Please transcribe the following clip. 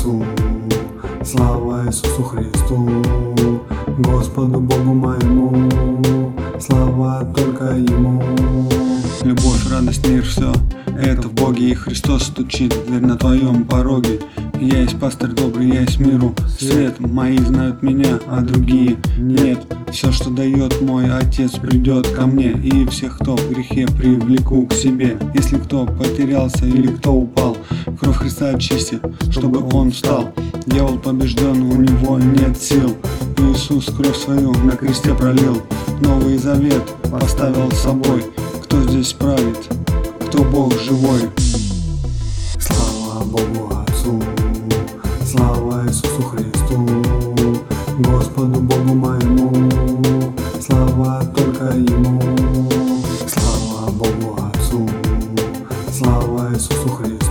Отцу, слава Иисусу Христу, Господу Богу моему, слава только Ему. Любовь, радость, мир, все это в Боге, и Христос стучит в дверь на твоем пороге. Я есть пастырь добрый, я есть миру свет. Мои знают меня, а другие нет. Все, что дает мой Отец, придет ко мне, и всех, кто в грехе, привлеку к себе. Если кто потерялся или кто упал, кровь Христа очистит, чтобы он встал. Дьявол побежден, у него нет сил. Иисус кровь свою на кресте пролил, Новый Завет поставил с собой. Кто здесь правит, кто Бог живой? Слава Богу Отцу, слава Иисусу Христу, Господу Богу моему, слава только Ему. Слава Богу Отцу, слава Иисусу Христу,